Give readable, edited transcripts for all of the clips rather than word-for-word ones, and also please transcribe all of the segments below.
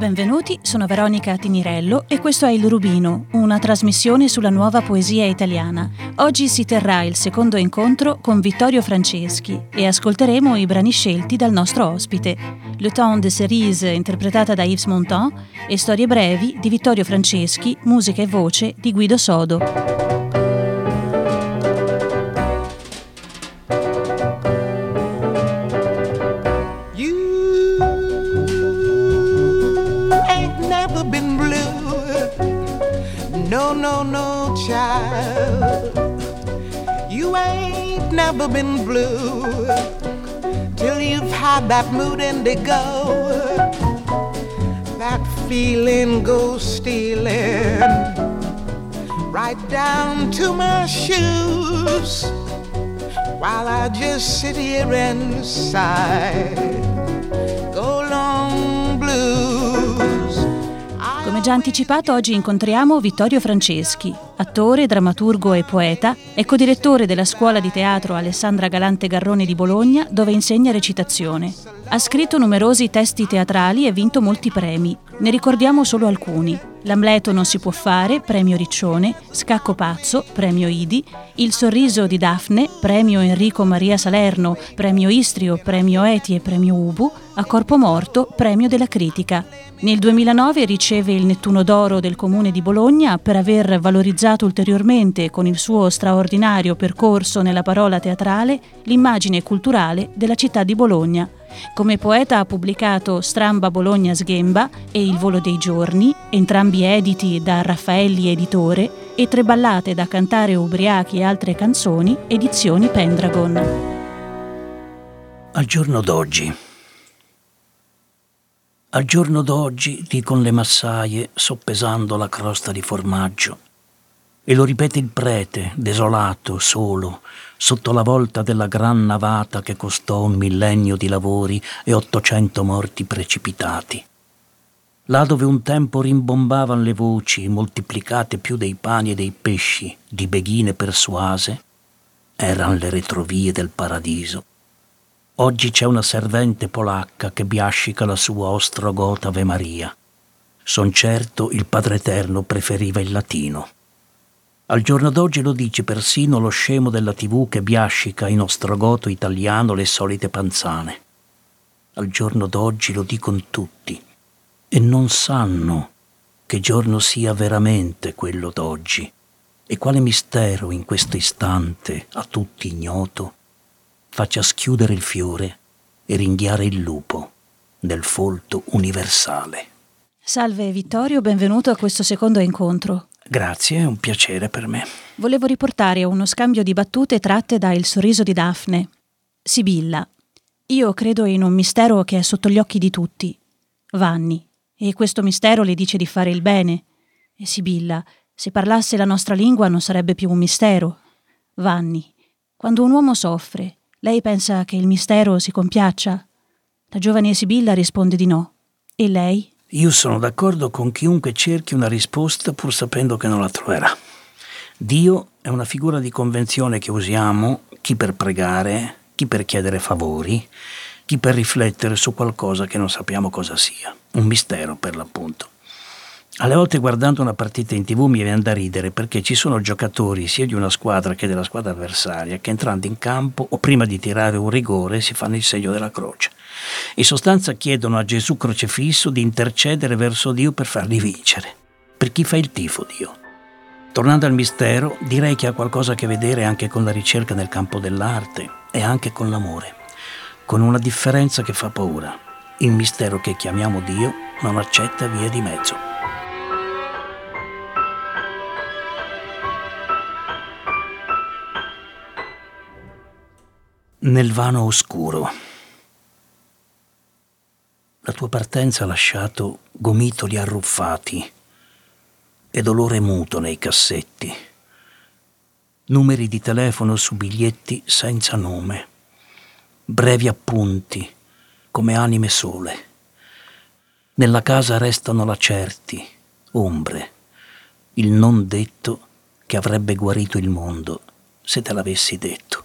Benvenuti, sono Veronica Tinirello e questo è Il Rubino, una trasmissione sulla nuova poesia italiana. Oggi si terrà il secondo incontro con Vittorio Franceschi e ascolteremo i brani scelti dal nostro ospite. Le Temps de Cerise, interpretata da Yves Montand, e Storie brevi di Vittorio Franceschi, musica e voce di Guido Sodo. No, child, you ain't never been blue till you've had that mood indigo. That feeling goes stealing right down to my shoes while I just sit here and sigh. Go long blues. Come già anticipato, oggi incontriamo Vittorio Franceschi, attore, drammaturgo e poeta, e codirettore della scuola di teatro Alessandra Galante Garrone di Bologna, dove insegna recitazione. Ha scritto numerosi testi teatrali e vinto molti premi. Ne ricordiamo solo alcuni: L'Amleto non si può fare, premio Riccione; Scacco pazzo, premio Idi; Il sorriso di Daphne, premio Enrico Maria Salerno, premio Istrio, premio Eti e premio Ubu; A corpo morto, premio della critica. Nel 2009 riceve il Nettuno d'Oro del Comune di Bologna per aver valorizzato ulteriormente, con il suo straordinario percorso nella parola teatrale, l'immagine culturale della città di Bologna. Come poeta ha pubblicato Stramba Bologna Sghemba e Il volo dei giorni, entrambi editi da Raffaelli Editore, e Tre ballate da cantare ubriachi e altre canzoni, edizioni Pendragon. Al giorno d'oggi, lì con le massaie, soppesando la crosta di formaggio, e lo ripete il prete, desolato, solo, sotto la volta della gran navata che costò 1 millennio di lavori e 800 morti precipitati. Là dove un tempo rimbombavan le voci, moltiplicate più dei pani e dei pesci, di beghine persuase, eran le retrovie del paradiso. Oggi c'è una servente polacca che biascica la sua ostrogota Ave Maria. Son certo il Padre Eterno preferiva il latino. Al giorno d'oggi lo dice persino lo scemo della TV che biascica in ostrogoto italiano le solite panzane. Al giorno d'oggi lo dicono tutti e non sanno che giorno sia veramente quello d'oggi e quale mistero in questo istante a tutti ignoto faccia schiudere il fiore e ringhiare il lupo nel folto universale. Salve Vittorio, benvenuto a questo secondo incontro. Grazie, è un piacere per me. Volevo riportare uno scambio di battute tratte da Il sorriso di Daphne. Sibilla: io credo in un mistero che è sotto gli occhi di tutti. Vanni: e questo mistero le dice di fare il bene. E Sibilla: se parlasse la nostra lingua non sarebbe più un mistero. Vanni: quando un uomo soffre, lei pensa che il mistero si compiaccia? La giovane Sibilla risponde di no. E lei? Io sono d'accordo con chiunque cerchi una risposta pur sapendo che non la troverà. Dio è una figura di convenzione che usiamo, chi per pregare, chi per chiedere favori, chi per riflettere su qualcosa che non sappiamo cosa sia. Un mistero, per l'appunto. Alle volte guardando una partita in TV mi viene da ridere perché ci sono giocatori sia di una squadra che della squadra avversaria che entrando in campo o prima di tirare un rigore si fanno il segno della croce. In sostanza chiedono a Gesù crocifisso di intercedere verso Dio per farli vincere. Per chi fa il tifo Dio? Tornando al mistero, direi che ha qualcosa a che vedere anche con la ricerca nel campo dell'arte e anche con l'amore, con una differenza che fa paura. Il mistero che chiamiamo Dio non accetta vie di mezzo. Nel vano oscuro. La tua partenza ha lasciato gomitoli arruffati e dolore muto nei cassetti, numeri di telefono su biglietti senza nome, brevi appunti come anime sole. Nella casa restano lacerti, ombre, il non detto che avrebbe guarito il mondo se te l'avessi detto.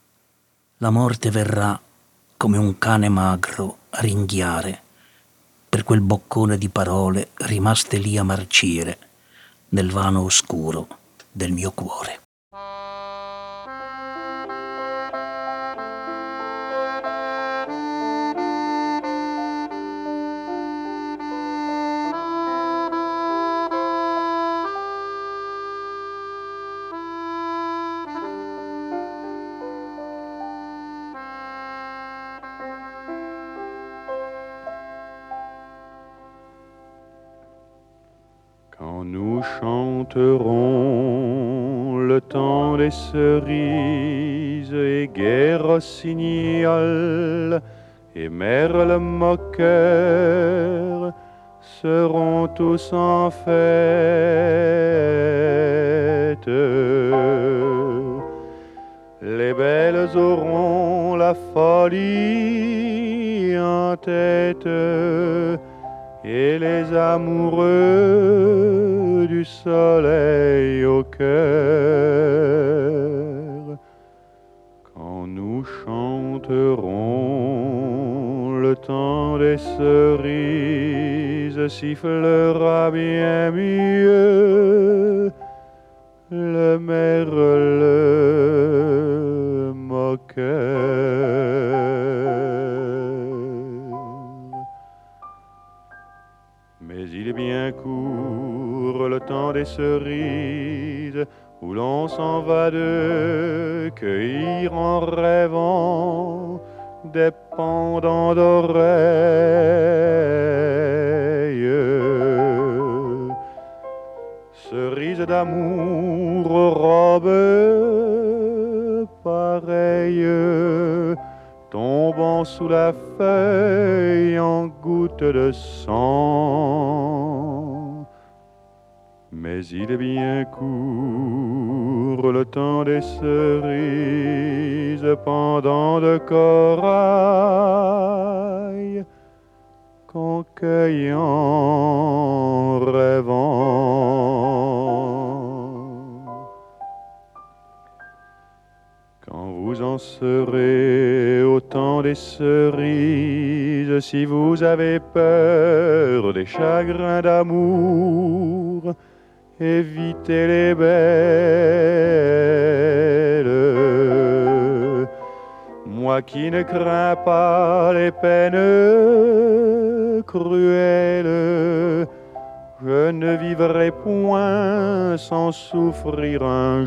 La morte verrà come un cane magro a ringhiare per quel boccone di parole rimaste lì a marcire nel vano oscuro del mio cuore. Quand nous chanterons le temps des cerises et gai rossignol et merle moqueur seront tous en fête. Les belles auront la folie en tête et les amoureux du soleil au cœur. Quand nous chanterons le temps des cerises, sifflera bien mieux le merle moqueur. Mais il est bien court le temps des cerises où l'on s'en va de cueillir en rêvant des pendants d'oreilles. Cerises d'amour aux robes pareilles, tombant sous la feuille en gouttes de sang. Mais il est bien court le temps des cerises, pendant de corail qu'on cueille en rêvant. Quand vous en serez au temps des cerises, si vous avez peur des chagrins d'amour, évitez les belles. Moi qui ne crains pas les peines cruelles, je ne vivrai point sans souffrir un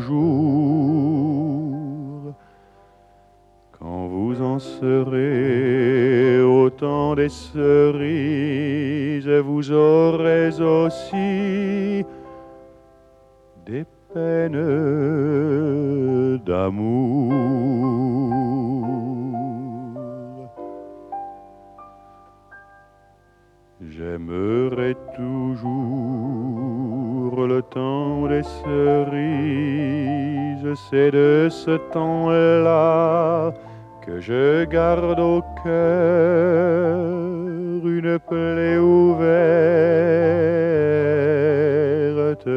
jour. Quand vous en serez au temps des cerises, vous aurez aussi des peines d'amour. J'aimerai toujours le temps des cerises, c'est de ce temps-là que je garde au cœur une plaie ouverte.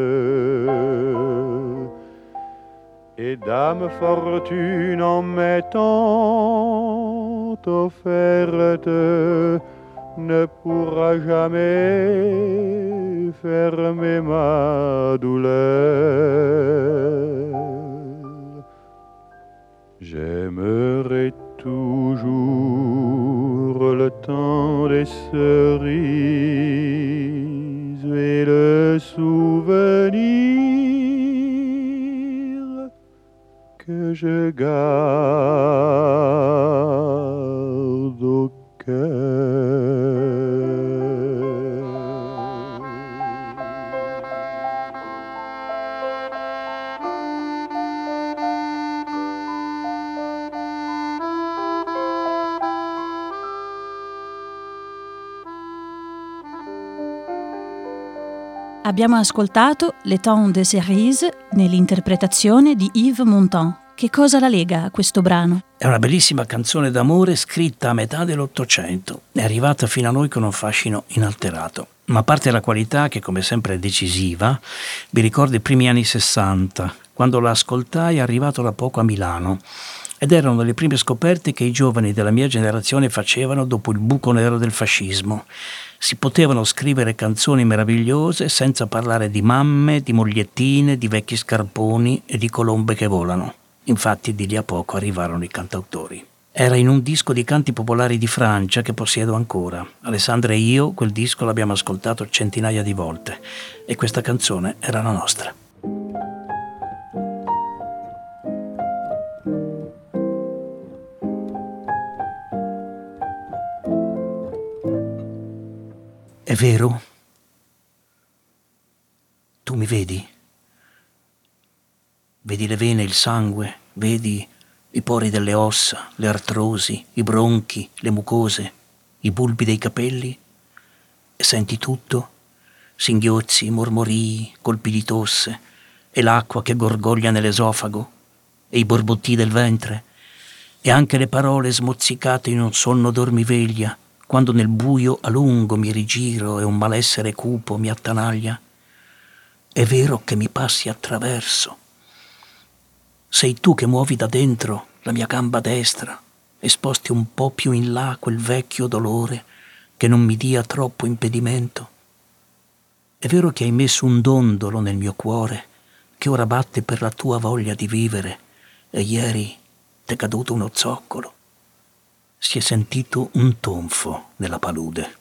Et Dame Fortune en m'étant offerte ne pourra jamais fermer ma douleur. J'aimerai toujours le temps des cerises et le souvenir que je garde au cœur. Abbiamo ascoltato Le Temps des Cerises nell'interpretazione di Yves Montand. Che cosa la lega a questo brano? È una bellissima canzone d'amore scritta a metà dell'Ottocento. È arrivata fino a noi con un fascino inalterato. Ma a parte la qualità, che come sempre è decisiva, mi ricordo i primi anni 60, quando la ascoltai arrivato da poco a Milano. ed erano le prime scoperte che i giovani della mia generazione facevano dopo il buco nero del fascismo. Si potevano scrivere canzoni meravigliose senza parlare di mamme, di mogliettine, di vecchi scarponi e di colombe che volano. Infatti di lì a poco arrivarono i cantautori. Era in un disco di canti popolari di Francia che possiedo ancora. Alessandra e io quel disco l'abbiamo ascoltato centinaia di volte e questa canzone era la nostra. È vero? Tu mi vedi? Vedi le vene, il sangue, vedi i pori delle ossa, le artrosi, i bronchi, le mucose, i bulbi dei capelli? E senti tutto? Singhiozzi, mormorii, colpi di tosse, e l'acqua che gorgoglia nell'esofago, e i borbotti del ventre, e anche le parole smozzicate in un sonno dormiveglia, quando nel buio a lungo mi rigiro e un malessere cupo mi attanaglia. È vero che mi passi attraverso. Sei tu che muovi da dentro la mia gamba destra e sposti un po' più in là quel vecchio dolore che non mi dia troppo impedimento. È vero che hai messo un dondolo nel mio cuore che ora batte per la tua voglia di vivere e ieri t'è caduto uno zoccolo. Si è sentito un tonfo nella palude.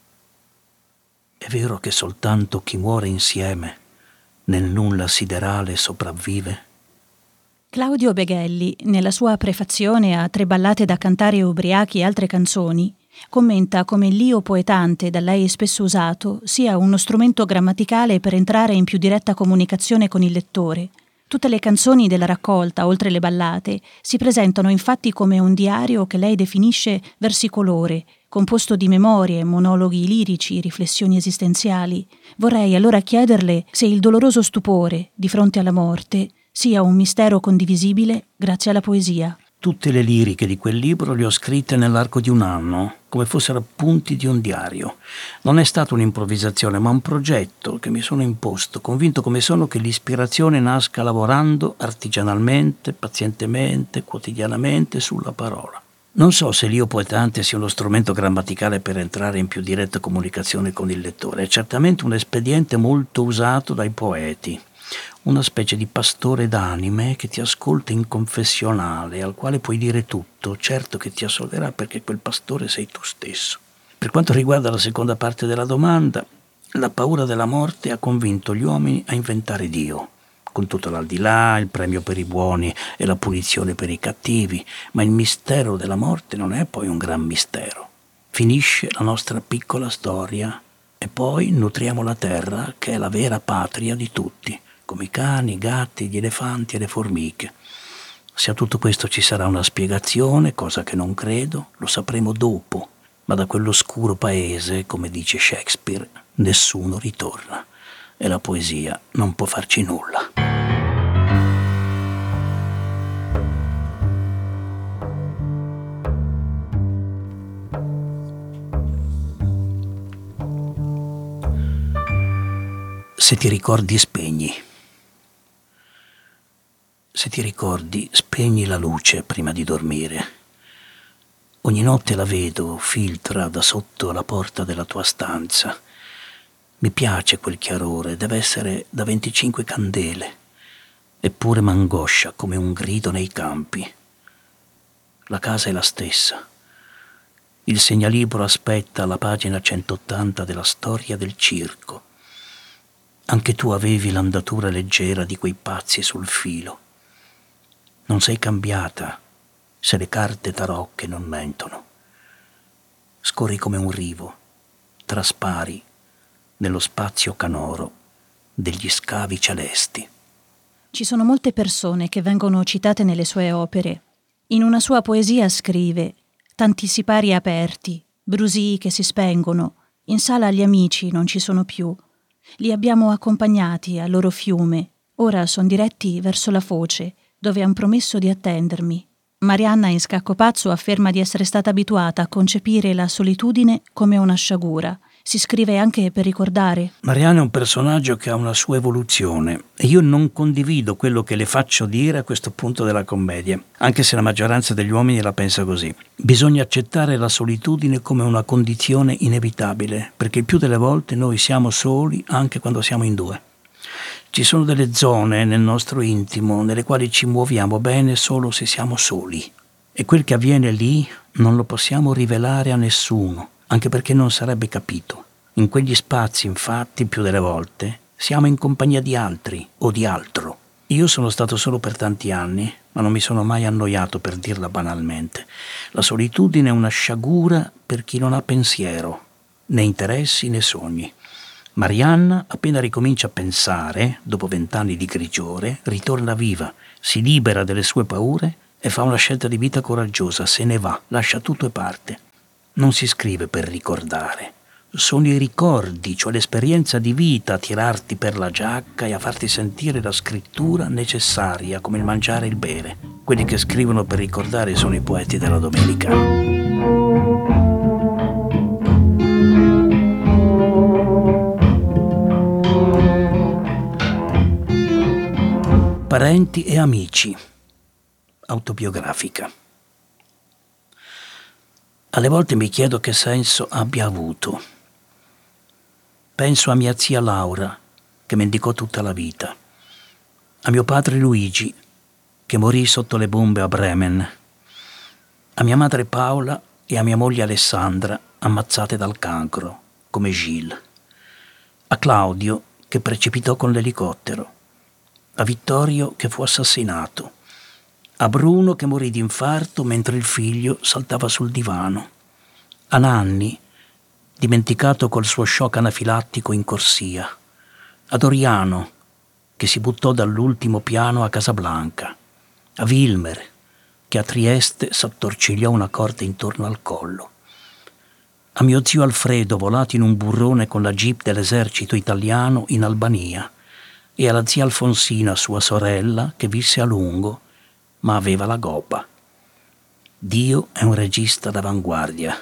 È vero che soltanto chi muore insieme nel nulla siderale sopravvive? Claudio Beghelli, nella sua prefazione a 3 ballate da cantare ubriachi e altre canzoni, commenta come l'io poetante da lei spesso usato sia uno strumento grammaticale per entrare in più diretta comunicazione con il lettore. Tutte le canzoni della raccolta, oltre le ballate, si presentano infatti come un diario che lei definisce versicolore, composto di memorie, monologhi lirici, riflessioni esistenziali. Vorrei allora chiederle se il doloroso stupore di fronte alla morte sia un mistero condivisibile grazie alla poesia. Tutte le liriche di quel libro le ho scritte nell'arco di un anno, come fossero appunti di un diario. Non è stata un'improvvisazione, ma un progetto che mi sono imposto, convinto come sono che l'ispirazione nasca lavorando artigianalmente, pazientemente, quotidianamente sulla parola. Non so se l'io poetante sia uno strumento grammaticale per entrare in più diretta comunicazione con il lettore. È certamente un espediente molto usato dai poeti. Una specie di pastore d'anime che ti ascolta in confessionale, al quale puoi dire tutto, certo che ti assolverà perché quel pastore sei tu stesso. Per quanto riguarda la seconda parte della domanda, la paura della morte ha convinto gli uomini a inventare Dio, con tutto l'aldilà, il premio per i buoni e la punizione per i cattivi, ma il mistero della morte non è poi un gran mistero. Finisce la nostra piccola storia e poi nutriamo la terra che è la vera patria di tutti, come i cani, i gatti, gli elefanti e le formiche. Se a tutto questo ci sarà una spiegazione, cosa che non credo, lo sapremo dopo, ma da quell'oscuro paese, come dice Shakespeare, nessuno ritorna e la poesia non può farci nulla. Se ti ricordi, spegni. Se ti ricordi, spegni la luce prima di dormire. Ogni notte la vedo, filtra da sotto la porta della tua stanza. Mi piace quel chiarore, deve essere da 25 candele, eppure m'angoscia come un grido nei campi. La casa è la stessa. Il segnalibro aspetta alla pagina 180 della storia del circo. Anche tu avevi l'andatura leggera di quei pazzi sul filo. Non sei cambiata se le carte tarocche non mentono. Scorri come un rivo, traspari nello spazio canoro degli scavi celesti. Ci sono molte persone che vengono citate nelle sue opere. In una sua poesia scrive: tanti sipari aperti, brusii che si spengono, in sala gli amici non ci sono più. Li abbiamo accompagnati al loro fiume, ora son diretti verso la foce, dove han promesso di attendermi. Marianna in Scacco Pazzo afferma di essere stata abituata a concepire la solitudine come una sciagura Si scrive anche per ricordare. Marianna è un personaggio che ha una sua evoluzione e io non condivido quello che le faccio dire a questo punto della commedia, anche se la maggioranza degli uomini la pensa così. Bisogna accettare la solitudine come una condizione inevitabile, perché il più delle volte noi siamo soli anche quando siamo in due. Ci sono delle zone nel nostro intimo nelle quali ci muoviamo bene solo se siamo soli. E quel che avviene lì non lo possiamo rivelare a nessuno, anche perché non sarebbe capito. In quegli spazi, infatti, più delle volte, siamo in compagnia di altri o di altro. Io sono stato solo per tanti anni, ma non mi sono mai annoiato, per dirla banalmente. La solitudine è una sciagura per chi non ha pensiero, né interessi né sogni. Marianna, appena ricomincia a pensare, dopo 20 anni di grigiore, ritorna viva, si libera delle sue paure e fa una scelta di vita coraggiosa, se ne va, lascia tutto e parte. Non si scrive per ricordare. Sono i ricordi, cioè l'esperienza di vita, a tirarti per la giacca e a farti sentire la scrittura necessaria, come il mangiare e il bere. Quelli che scrivono per ricordare sono i poeti della domenica. Parenti e amici. Autobiografica. Alle volte mi chiedo che senso abbia avuto. Penso a mia zia Laura, che mendicò tutta la vita, a mio padre Luigi, che morì sotto le bombe a Bremen, a mia madre Paola e a mia moglie Alessandra, ammazzate dal cancro, come Gilles, a Claudio, che precipitò con l'elicottero, a Vittorio, che fu assassinato, a Bruno, che morì di infarto mentre il figlio saltava sul divano, a Nanni, dimenticato col suo shock anafilattico in corsia, a Doriano, che si buttò dall'ultimo piano a Casablanca, a Wilmer, che a Trieste s'attorcigliò una corda intorno al collo, a mio zio Alfredo, volato in un burrone con la jeep dell'esercito italiano in Albania, e alla zia Alfonsina, sua sorella, che visse a lungo, ma aveva la gobba. Dio è un regista d'avanguardia.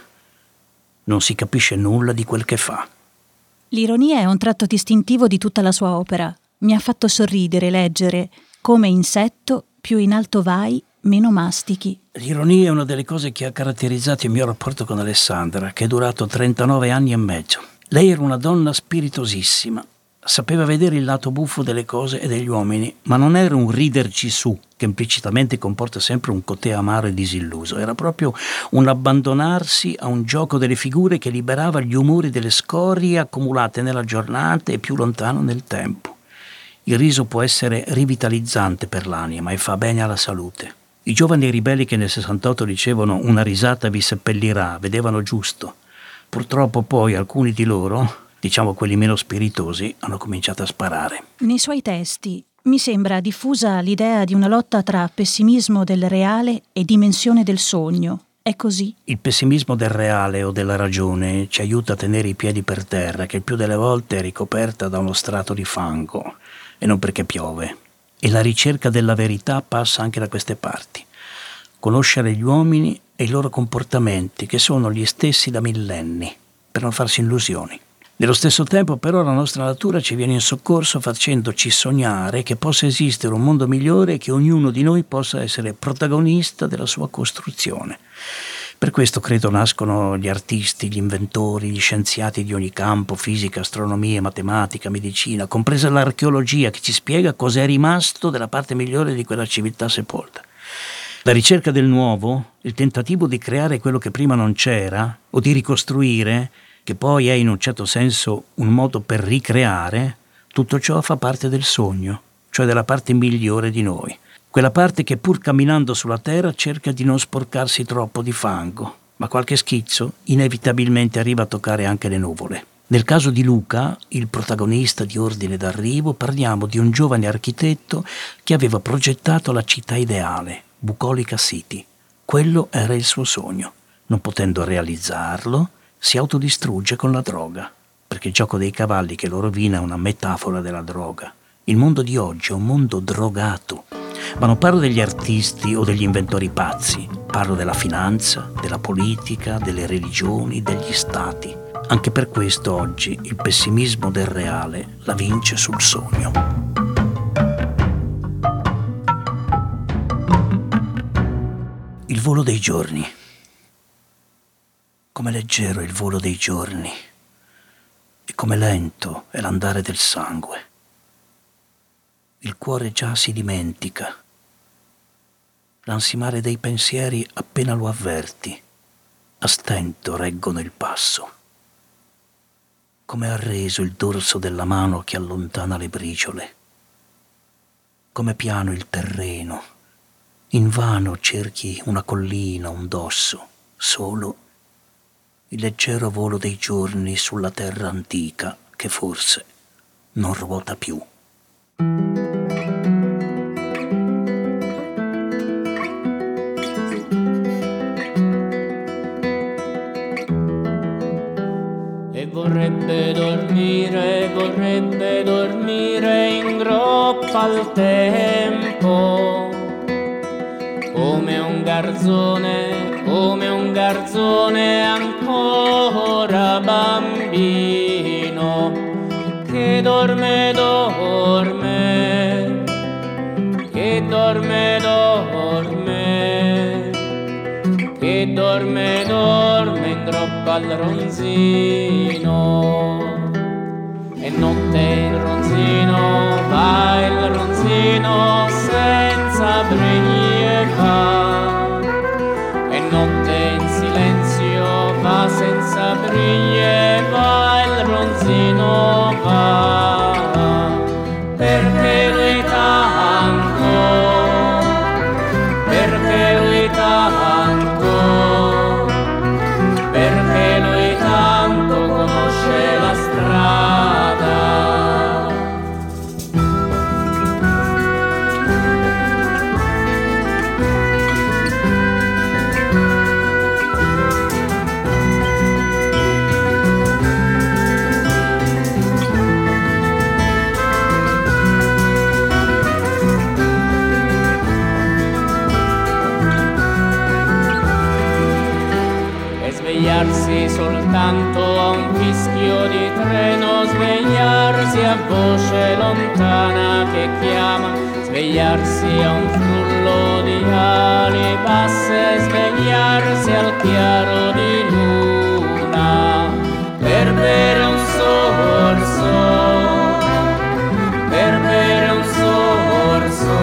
Non si capisce nulla di quel che fa. L'ironia è un tratto distintivo di tutta la sua opera. Mi ha fatto sorridere leggere come insetto più in alto vai, meno mastichi. L'ironia è una delle cose che ha caratterizzato il mio rapporto con Alessandra, che è durato 39 anni e mezzo. Lei era una donna spiritosissima. Sapeva vedere il lato buffo delle cose e degli uomini, ma non era un riderci su, che implicitamente comporta sempre un cotè amaro e disilluso. Era proprio un abbandonarsi a un gioco delle figure che liberava gli umori delle scorie accumulate nella giornata e più lontano nel tempo. Il riso può essere rivitalizzante per l'anima e fa bene alla salute. I giovani ribelli che nel 68 dicevano "una risata vi seppellirà" vedevano giusto. Purtroppo poi alcuni di loro, diciamo quelli meno spiritosi, hanno cominciato a sparare. Nei suoi testi mi sembra diffusa l'idea di una lotta tra pessimismo del reale e dimensione del sogno. È così? Il pessimismo del reale o della ragione ci aiuta a tenere i piedi per terra, che il più delle volte è ricoperta da uno strato di fango, e non perché piove. E la ricerca della verità passa anche da queste parti. Conoscere gli uomini e i loro comportamenti, che sono gli stessi da millenni, per non farsi illusioni. Nello stesso tempo però la nostra natura ci viene in soccorso facendoci sognare che possa esistere un mondo migliore e che ognuno di noi possa essere protagonista della sua costruzione. Per questo credo nascono gli artisti, gli inventori, gli scienziati di ogni campo, fisica, astronomia, matematica, medicina, compresa l'archeologia che ci spiega cos'è rimasto della parte migliore di quella civiltà sepolta. La ricerca del nuovo, il tentativo di creare quello che prima non c'era o di ricostruire, che poi è in un certo senso un modo per ricreare, tutto ciò fa parte del sogno, cioè della parte migliore di noi. Quella parte che pur camminando sulla terra cerca di non sporcarsi troppo di fango, ma qualche schizzo inevitabilmente arriva a toccare anche le nuvole. Nel caso di Luca, il protagonista di Ordine d'Arrivo, parliamo di un giovane architetto che aveva progettato la città ideale, Bucolica City. Quello era il suo sogno. Non potendo realizzarlo, si autodistrugge con la droga, perché il gioco dei cavalli che lo rovina è una metafora della droga. Il mondo di oggi è un mondo drogato, ma non parlo degli artisti o degli inventori pazzi, parlo della finanza, della politica, delle religioni, degli stati. Anche per questo oggi il pessimismo del reale la vince sul sogno. Il volo dei giorni. Come leggero è il volo dei giorni e come lento è l'andare del sangue. Il cuore già si dimentica. L'ansimare dei pensieri appena lo avverti, a stento reggono il passo. Come arreso il dorso della mano che allontana le briciole. Come piano il terreno. Invano cerchi una collina, un dosso, solo il leggero volo dei giorni sulla terra antica che forse non ruota più. E vorrebbe dormire in groppa al tempo, come un garzone ancora bambino, che dorme in groppa al ronzino. E notte il ronzino va, il ronzino senza briglia, e notte in silenzio va senza briglie, va il ronzino va, perché lui tanto conosce la strada. Svegliarsi soltanto a un fischio di treno, svegliarsi a voce lontana che chiama, svegliarsi a un frullo di ali basse, svegliarsi al chiaro di luna, per bere un sorso, per bere un sorso,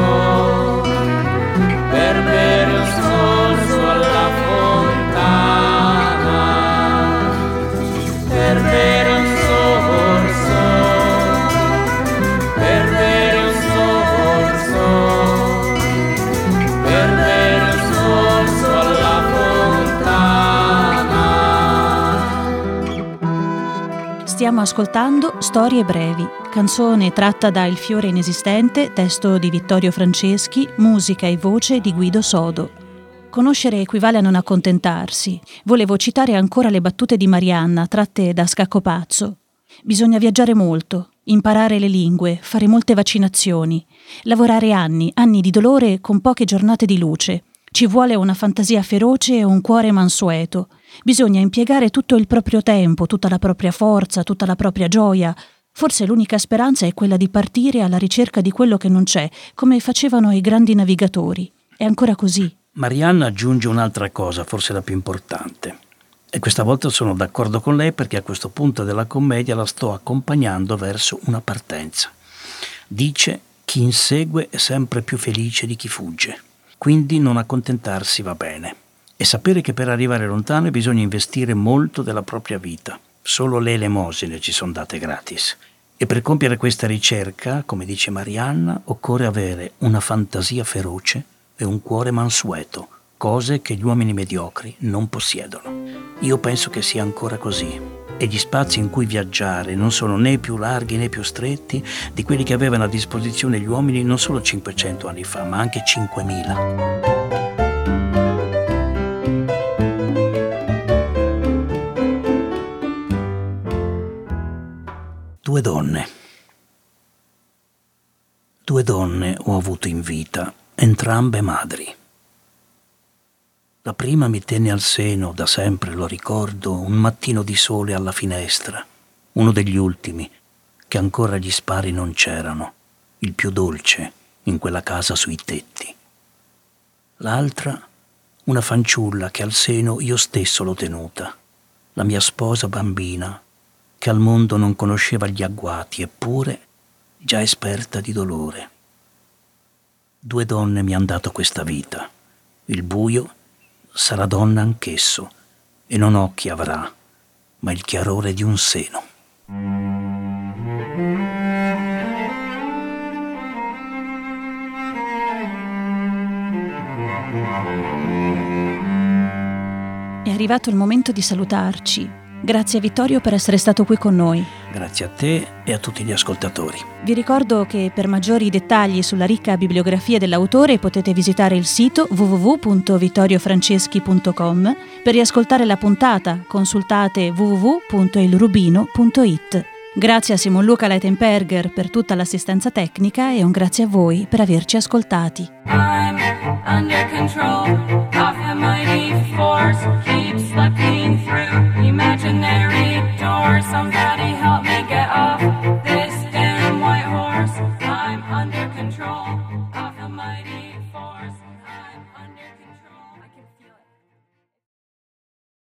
per bere un sorso alla fontana, per bere un sorso, per bere un sorso, per bere un sorso alla fontana. Stiamo ascoltando Storie brevi, canzone tratta da Il fiore inesistente, testo di Vittorio Franceschi, musica e voce di Guido Sodo. Conoscere equivale a non accontentarsi. Volevo citare ancora le battute di Marianna, tratte da Scacco Pazzo. Bisogna viaggiare molto, imparare le lingue, fare molte vaccinazioni, lavorare anni di dolore con poche giornate di luce. Ci vuole una fantasia feroce e un cuore mansueto. Bisogna impiegare tutto il proprio tempo, tutta la propria forza, tutta la propria gioia. Forse l'unica speranza è quella di partire alla ricerca di quello che non c'è, come facevano i grandi navigatori. È ancora così. Marianna aggiunge un'altra cosa, forse la più importante. E questa volta sono d'accordo con lei perché a questo punto della commedia la sto accompagnando verso una partenza. Dice: chi insegue è sempre più felice di chi fugge. Quindi non accontentarsi va bene. E sapere che per arrivare lontano bisogna investire molto della propria vita. Solo le elemosine ci sono date gratis. E per compiere questa ricerca, come dice Marianna, occorre avere una fantasia feroce e un cuore mansueto, cose che gli uomini mediocri non possiedono. Io penso che sia ancora così, e gli spazi in cui viaggiare non sono né più larghi né più stretti di quelli che avevano a disposizione gli uomini non solo 500 anni fa, ma anche 5000. Due donne ho avuto in vita, entrambe madri. La prima mi tenne al seno, da sempre lo ricordo, un mattino di sole alla finestra, uno degli ultimi, che ancora gli spari non c'erano, il più dolce in quella casa sui tetti. L'altra, una fanciulla che al seno io stesso l'ho tenuta, la mia sposa bambina, che al mondo non conosceva gli agguati, eppure già esperta di dolore. 2 donne mi han dato questa vita. Il buio sarà donna anch'esso, e non occhi avrà, ma il chiarore di un seno. È arrivato il momento di salutarci. Grazie a Vittorio per essere stato qui con noi. Grazie a te e a tutti gli ascoltatori. Vi ricordo che per maggiori dettagli sulla ricca bibliografia dell'autore potete visitare il sito www.vittoriofranceschi.com. Per riascoltare la puntata consultate www.ilrubino.it. Grazie a Simon Luca Leitenberger per tutta l'assistenza tecnica e un grazie a voi per averci ascoltati. I'm under control of the mighty force, keep slipping through imaginary doors. Somebody help me get off this damn white horse. I'm under control of the mighty force.